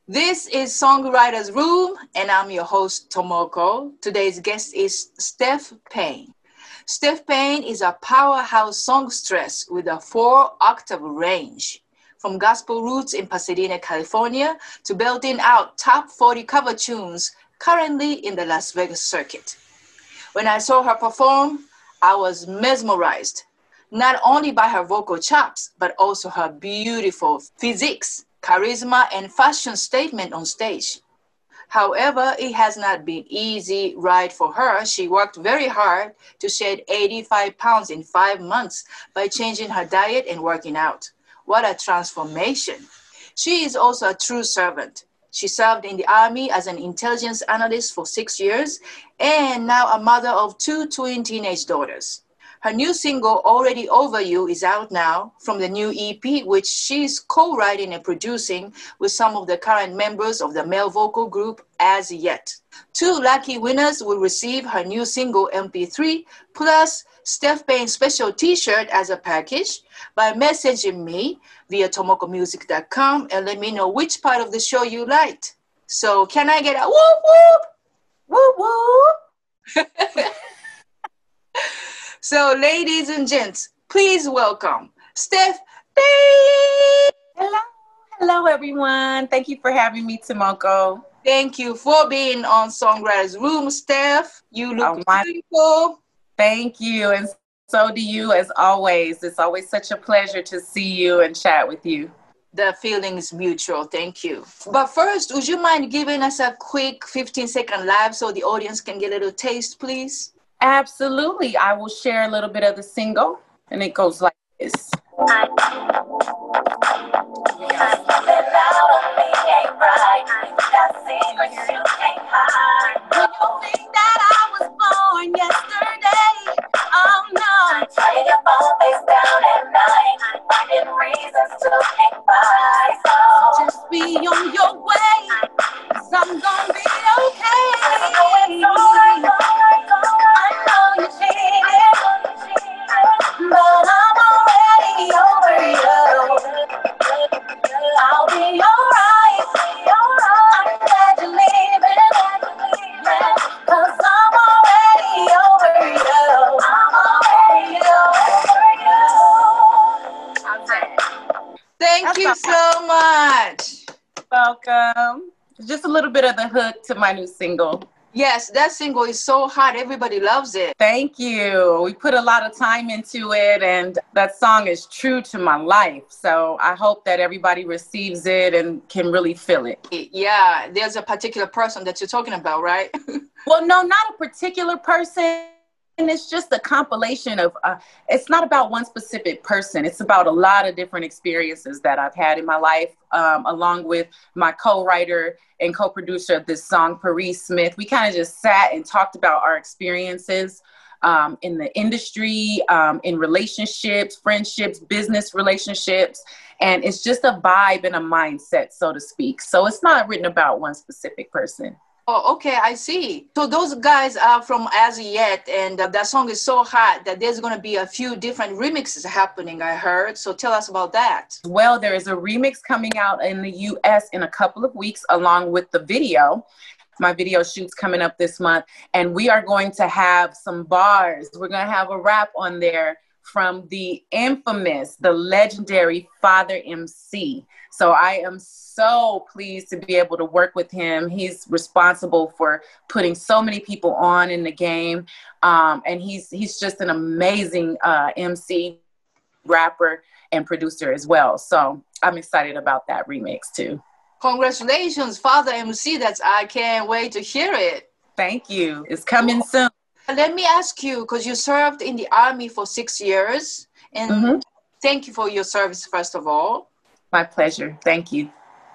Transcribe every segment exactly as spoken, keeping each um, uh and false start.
This is Songwriter's Room, and I'm your host, Tomoko. Today's guest is Steph Payne. Steph Payne is a powerhouse songstress with a four-octave range. From gospel roots in Pasadena, California, to belting out top forty cover tunes currently in the Las Vegas circuit. When I saw her perform, I was mesmerized, not only by her vocal chops, but also her beautiful physiques, charisma, and fashion statement on stage. However, it has not been easy ride for her. She worked very hard to shed eighty-five pounds in five months by changing her diet and working out. What a transformation. She is also a true servant. She served in the Army as an intelligence analyst for six years and now a mother of two twin teenage daughters. Her new single, Already Over You, is out now from the new E P, which she's co-writing and producing with some of the current members of the male vocal group As Yet. Two lucky winners will receive her new single M P three, plus Steph Payne's special t-shirt as a package by messaging me via tomoko music dot com and let me know which part of the show you liked. So can I get a whoop whoop? Whoop whoop. So, ladies and gents, please welcome Steph Payne. Hello, hello everyone. Thank you for having me, Tomoko. Thank you for being on Songwriter's Room, Steph. You look oh, beautiful. Thank you, and so do you as always. It's always such a pleasure to see you and chat with you. The feeling is mutual. Thank you. But first, would you mind giving us a quick fifteen second live so the audience can get a little taste, please? Absolutely. I will share a little bit of the single, and it goes like this. Just be on your way, 'cause I'm gonna be okay. I know you cheated, but I'm already over you. I'll be alright. I'm glad you're leaving, yeah, 'cause I'm already over you. I'm already over you. I'm dead. Thank That's you all. so much. Welcome. Just a little bit of the hook to my new single. Yes, that single is so hot. Everybody loves it. Thank you. We put a lot of time into it, and that song is true to my life. So I hope that everybody receives it and can really feel it. Yeah, there's a particular person that you're talking about, right? Well, no, not a particular person. And it's just a compilation of, uh, it's not about one specific person. It's about a lot of different experiences that I've had in my life, um, along with my co-writer and co-producer of this song, Paris Smith. We kind of just sat and talked about our experiences um, in the industry, um, in relationships, friendships, business relationships. And it's just a vibe and a mindset, so to speak. So it's not written about one specific person. Oh, okay, I see. So those guys are from As Yet, and uh, that song is so hot that there's going to be a few different remixes happening, I heard. So tell us about that. Well, there is a remix coming out in the U S in a couple of weeks, along with the video. My video shoot's coming up this month, and we are going to have some bars. We're going to have a rap on there from the infamous, the legendary Father M C. So I am so pleased to be able to work with him. He's responsible for putting so many people on in the game. Um, and he's he's just an amazing uh, M C, rapper, and producer as well. So I'm excited about that remix too. Congratulations, Father M C. That's, I can't wait to hear it. Thank you. It's coming soon. Let me ask you, because you served in the Army for six years, and mm-hmm. Thank you for your service, first of all. My pleasure. Thank you.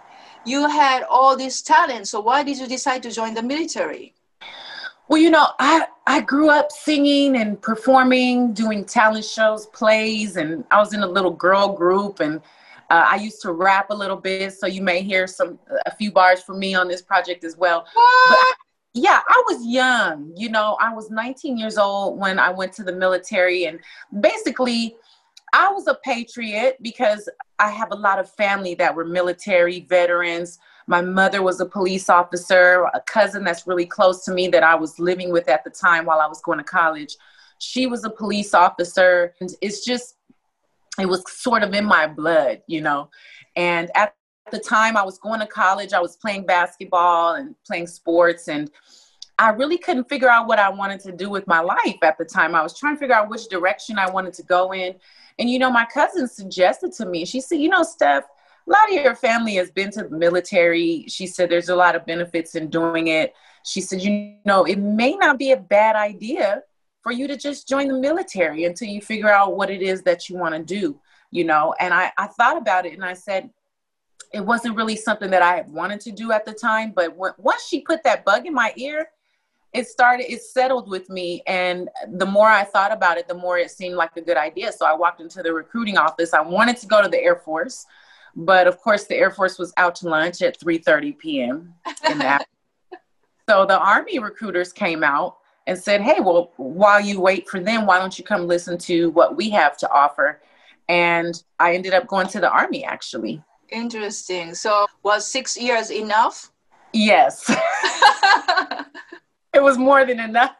You had all this talent, so why did you decide to join the military? Well, you know, I, I grew up singing and performing, doing talent shows, plays, and I was in a little girl group, and uh, I used to rap a little bit, so you may hear some a few bars from me on this project as well. What? But, yeah, I was young. You know, I was nineteen years old when I went to the military, and basically I was a patriot because I have a lot of family that were military veterans. My mother was a police officer. A cousin that's really close to me that I was living with at the time while I was going to college, she was a police officer. And it's just, it was sort of in my blood, you know. And at the time I was going to college, I was playing basketball and playing sports, and I really couldn't figure out what I wanted to do with my life at the time. I was trying to figure out which direction I wanted to go in. And, you know, my cousin suggested to me, she said, you know, Steph, a lot of your family has been to the military. She said, there's a lot of benefits in doing it. She said, you know, it may not be a bad idea for you to just join the military until you figure out what it is that you want to do, you know. And I, I thought about it and I said, it wasn't really something that I had wanted to do at the time. But when, once she put that bug in my ear, it started, it settled with me. And the more I thought about it, the more it seemed like a good idea. So I walked into the recruiting office. I wanted to go to the Air Force, but of course the Air Force was out to lunch at three thirty p.m. in that. So the Army recruiters came out and said, hey, well, while you wait for them, why don't you come listen to what we have to offer? And I ended up going to the Army, actually. Interesting. So was six years enough? Yes. It was more than enough.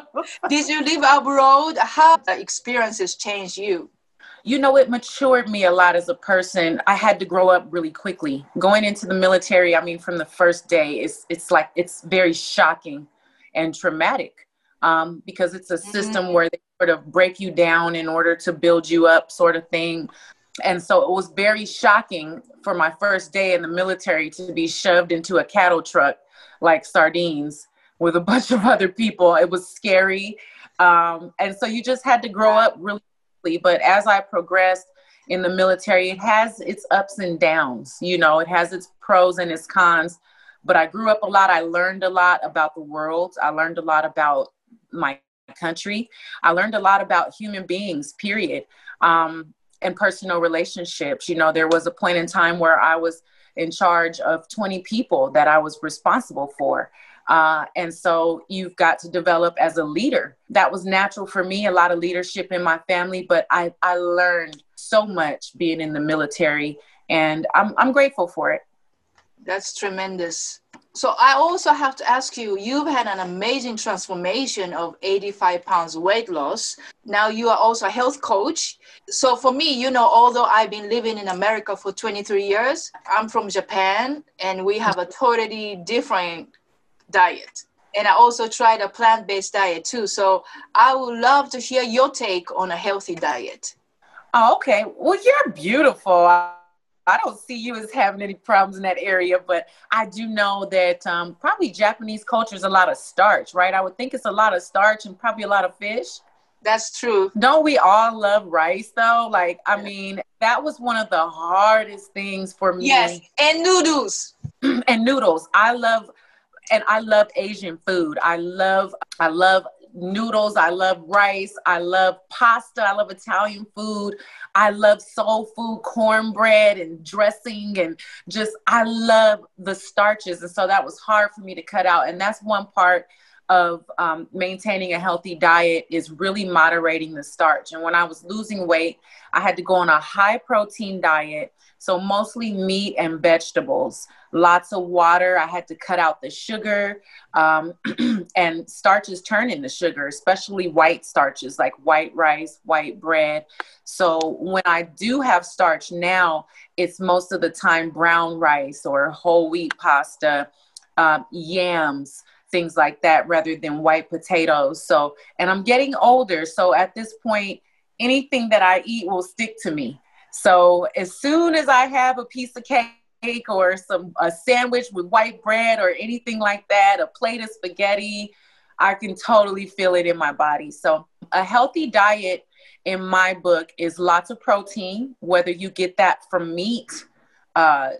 Did you live abroad? How the experiences changed you? You know, it matured me a lot as a person. I had to grow up really quickly. Going into the military, I mean, from the first day, it's it's like, it's very shocking and traumatic um, because it's a mm-hmm. system where they sort of break you down in order to build you up, sort of thing. And so it was very shocking for my first day in the military to be shoved into a cattle truck like sardines with a bunch of other people. It was scary. Um, and so you just had to grow up really quickly. But as I progressed in the military, it has its ups and downs. You know, it has its pros and its cons. But I grew up a lot. I learned a lot about the world. I learned a lot about my country. I learned a lot about human beings, period. Um, and personal relationships. You know, there was a point in time where I was in charge of twenty people that I was responsible for. Uh, and so you've got to develop as a leader. That was natural for me, a lot of leadership in my family, but I, I learned so much being in the military, and I'm, I'm grateful for it. That's tremendous. So I also have to ask you, you've had an amazing transformation of eighty-five pounds weight loss. Now you are also a health coach. So for me, you know, although I've been living in America for twenty-three years, I'm from Japan and we have a totally different diet. And I also tried a plant-based diet too. So I would love to hear your take on a healthy diet. Oh, okay. Well, you're beautiful. I don't see you as having any problems in that area, but I do know that um, probably Japanese culture is a lot of starch, right? I would think it's a lot of starch and probably a lot of fish. That's true. Don't we all love rice though? Like, I mean, that was one of the hardest things for me. Yes, and noodles. And noodles. I love, and I love Asian food. I love, I love noodles. I love rice. I love pasta. I love Italian food. I love soul food, cornbread and dressing, and just, I love the starches. And so that was hard for me to cut out. And that's one part of um, maintaining a healthy diet, is really moderating the starch. And when I was losing weight, I had to go on a high protein diet. So mostly meat and vegetables, lots of water. I had to cut out the sugar, um, and starches turn into sugar, especially white starches like white rice, white bread. So when I do have starch now, it's most of the time brown rice or whole wheat pasta, uh, yams, things like that, rather than white potatoes. So, and I'm getting older. So at this point, anything that I eat will stick to me. So as soon as I have a piece of cake or some a sandwich with white bread or anything like that, a plate of spaghetti, I can totally feel it in my body. So a healthy diet in my book is lots of protein, whether you get that from meat, uh,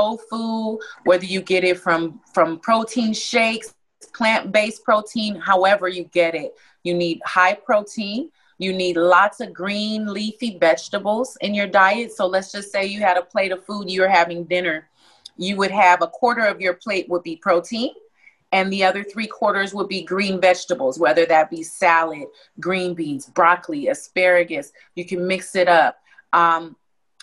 tofu, whether you get it from, from protein shakes, plant-based protein, however you get it. You need high protein. You need lots of green leafy vegetables in your diet. So let's just say you had a plate of food, you're having dinner. You would have a quarter of your plate would be protein, and the other three quarters would be green vegetables, whether that be salad, green beans, broccoli, asparagus. You can mix it up. Um,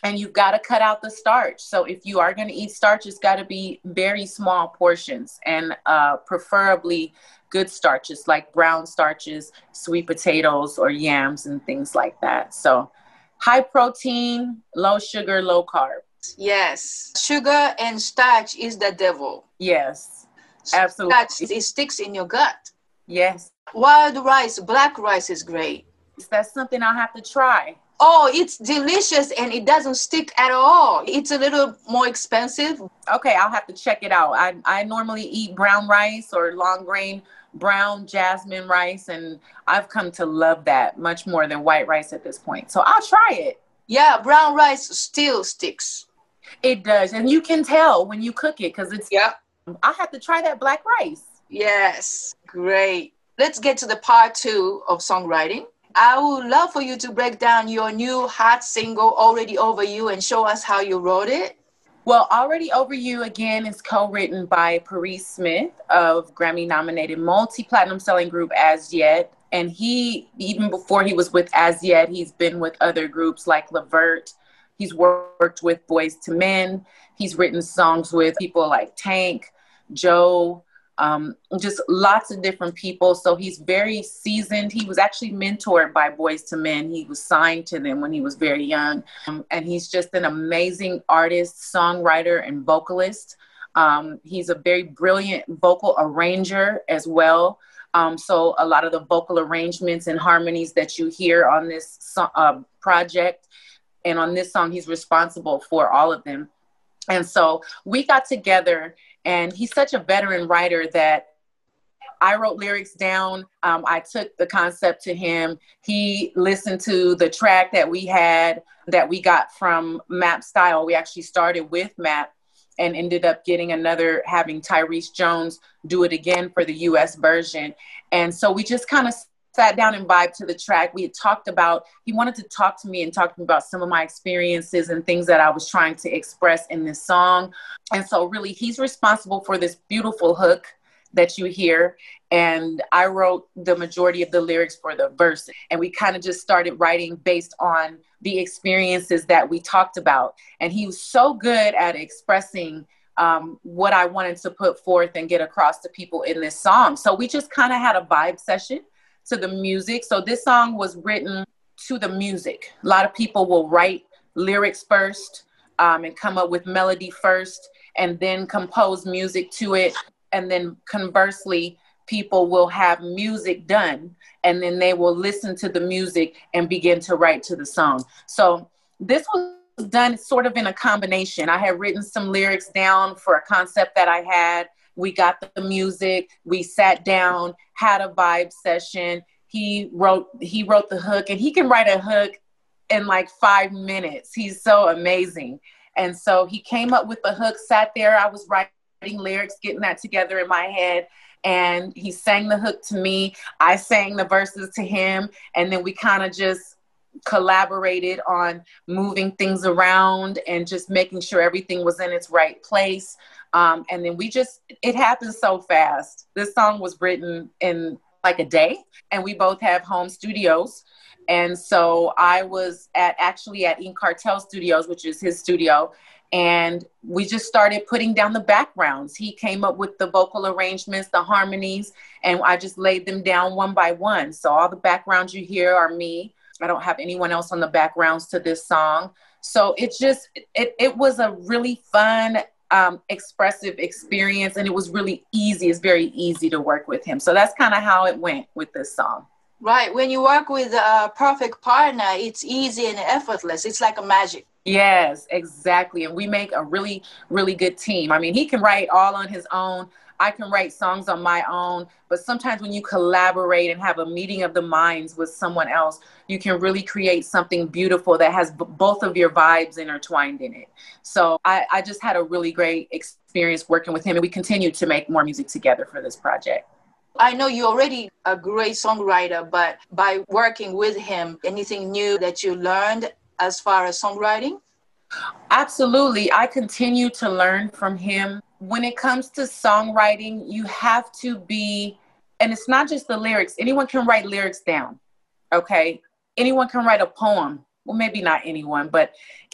And you've got to cut out the starch. So if you are going to eat starch, it's got to be very small portions, and uh, preferably good starches like brown starches, sweet potatoes, or yams and things like that. So high protein, low sugar, low carb. Yes. Sugar and starch is the devil. Yes, absolutely. Starch, it sticks in your gut. Yes. Wild rice, black rice is great. That's something I'll have to try. Oh, it's delicious and it doesn't stick at all. It's a little more expensive. Okay, I'll have to check it out. I, I normally eat brown rice or long grain brown jasmine rice, and I've come to love that much more than white rice at this point. So I'll try it. Yeah, brown rice still sticks. It does. And you can tell when you cook it because it's, yeah. I'll have to try that black rice. Yes, great. Let's get to the part two of songwriting. I would love for you to break down your new hot single, Already Over You, and show us how you wrote it. Well, Already Over You, again, is co-written by Paris Smith of Grammy-nominated multi-platinum selling group As Yet. And he, even before he was with As Yet, he's been with other groups like Levert. He's worked with Boyz two Men. He's written songs with people like Tank, Joe, um, just lots of different people. So he's very seasoned. He was actually mentored by Boyz two Men. He was signed to them when he was very young. Um, and he's just an amazing artist, songwriter, and vocalist. Um, he's a very brilliant vocal arranger as well. Um, so a lot of the vocal arrangements and harmonies that you hear on this so- uh, project and on this song, he's responsible for all of them. And so we got together, and he's such a veteran writer that I wrote lyrics down. Um, I took the concept to him. He listened to the track that we had that we got from Map Style. We actually started with Map and ended up getting another, having Tyrese Jones do it again for the U S version. And so we just kind of sat down and vibed to the track. We had talked about, he wanted to talk to me and talk to me about some of my experiences and things that I was trying to express in this song. And so really he's responsible for this beautiful hook that you hear. And I wrote the majority of the lyrics for the verse. And we kind of just started writing based on the experiences that we talked about. And he was so good at expressing um, what I wanted to put forth and get across to people in this song. So we just kind of had a vibe session to the music. So this song was written to the music. A lot of people will write lyrics first um, and come up with melody first and then compose music to it. And then conversely, people will have music done and then they will listen to the music and begin to write to the song. So this was done sort of in a combination. I had written some lyrics down for a concept that I had. We got the music, we sat down, had a vibe session. He wrote, he wrote the hook, and he can write a hook in like five minutes. He's so amazing. And so he came up with the hook, sat there. I was writing lyrics, getting that together in my head. And he sang the hook to me. I sang the verses to him. And then we kind of just collaborated on moving things around and just making sure everything was in its right place. Um, and then we just, it happened so fast. This song was written in like a day, and we both have home studios. And so I was at actually at Ink Cartel Studios, which is his studio. And we just started putting down the backgrounds. He came up with the vocal arrangements, the harmonies, and I just laid them down one by one. So all the backgrounds you hear are me. I don't have anyone else on the backgrounds to this song. So it just, it, it was a really fun, um, expressive experience. And it was really easy. It's very easy to work with him. So that's kind of how it went with this song. Right. When you work with a perfect partner, it's easy and effortless. It's like a magic. Yes, exactly. And we make a really, really good team. I mean, he can write all on his own. I can write songs on my own. But sometimes when you collaborate and have a meeting of the minds with someone else, you can really create something beautiful that has b- both of your vibes intertwined in it. So I, I just had a really great experience working with him. And we continue to make more music together for this project. I know you're already a great songwriter, but by working with him, anything new that you learned as far as songwriting? Absolutely. I continue to learn from him. When it comes to songwriting, you have to be, and it's not just the lyrics. Anyone can write lyrics down, okay? Anyone can write a poem. Well, maybe not anyone, but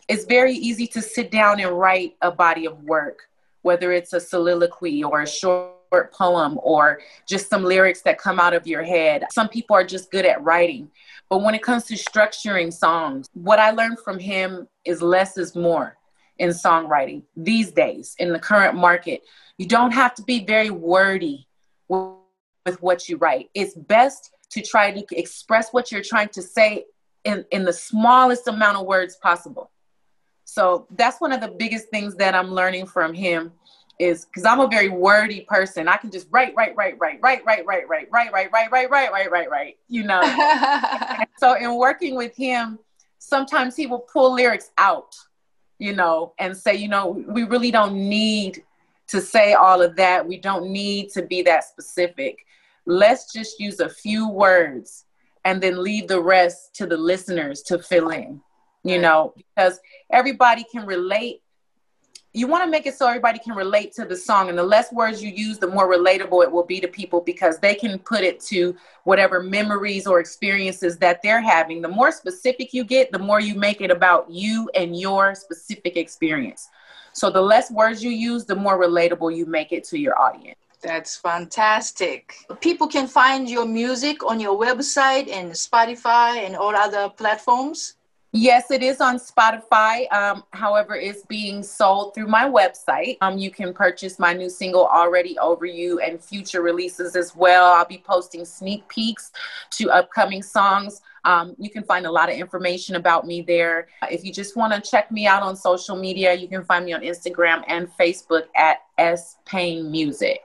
it's very easy to sit down and write a body of work, whether it's a soliloquy or a short poem or just some lyrics that come out of your head. Some people are just good at writing. But when it comes to structuring songs, what I learned from him is less is more in songwriting these days in the current market. You don't have to be very wordy with, with what you write. It's best to try to express what you're trying to say in, in the smallest amount of words possible. So that's one of the biggest things that I'm learning from him. Is because I'm a very wordy person. I can just write, write, write, write, write, write, write, write, write, write, write, write, write, write, write, write, you know. So in working with him, sometimes he will pull lyrics out, you know, and say, you know, we really don't need to say all of that. We don't need to be that specific. Let's just use a few words and then leave the rest to the listeners to fill in, you know, because everybody can relate. You want to make it so everybody can relate to the song, and the less words you use, the more relatable it will be to people because they can put it to whatever memories or experiences that they're having. The more specific you get, the more you make it about you and your specific experience. So the less words you use, the more relatable you make it to your audience. That's fantastic. People can find your music on your website and Spotify and all other platforms. Yes, it is on Spotify. Um, however, it's being sold through my website. Um, you can purchase my new single, Already Over You, and future releases as well. I'll be posting sneak peeks to upcoming songs. Um, you can find a lot of information about me there. If you just want to check me out on social media, you can find me on Instagram and Facebook at S Payne Music.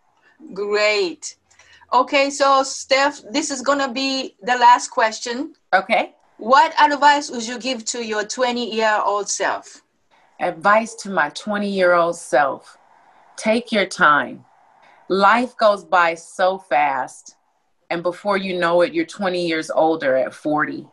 Great. Okay, so Steph, this is going to be the last question. Okay. What advice would you give to your twenty-year-old self? Advice to my twenty-year-old self. Take your time. Life goes by so fast. And before you know it, you're twenty years older at forty.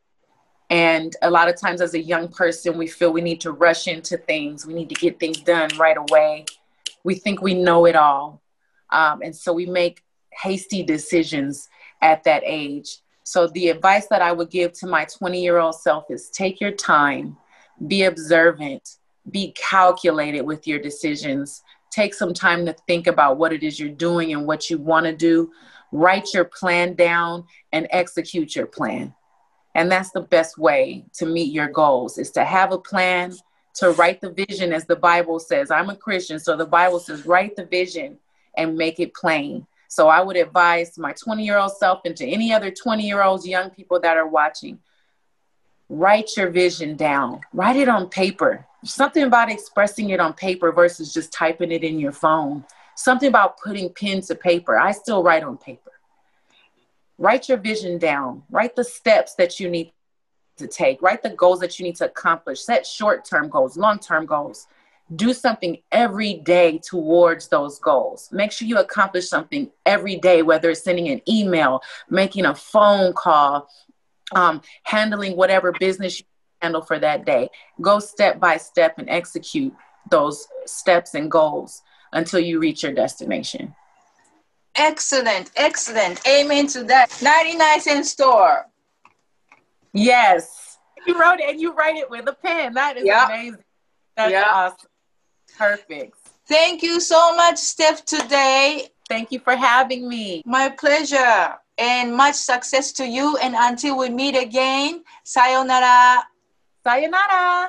And a lot of times as a young person, we feel we need to rush into things. We need to get things done right away. We think we know it all. Um, and so we make hasty decisions at that age. So the advice that I would give to my twenty-year-old self is take your time, be observant, be calculated with your decisions. Take some time to think about what it is you're doing and what you want to do. Write your plan down and execute your plan. And that's the best way to meet your goals, is to have a plan, to write the vision, as the Bible says. I'm a Christian, so the Bible says write the vision and make it plain. So I would advise my twenty-year-old self and to any other twenty-year-olds, young people that are watching, write your vision down. Write it on paper. There's something about expressing it on paper versus just typing it in your phone. Something about putting pen to paper. I still write on paper. Write your vision down. Write the steps that you need to take. Write the goals that you need to accomplish. Set short-term goals, long-term goals. Do something every day towards those goals. Make sure you accomplish something every day, whether it's sending an email, making a phone call, um, handling whatever business you handle for that day. Go step by step and execute those steps and goals until you reach your destination. Excellent, excellent. Amen to that. ninety-nine cent store. Yes. You wrote it and you write it with a pen. That is yep. amazing. That's yep. awesome. Perfect. Thank you so much, Steph, today. Thank you for having me. My pleasure. And much success to you. And until we meet again, sayonara. Sayonara.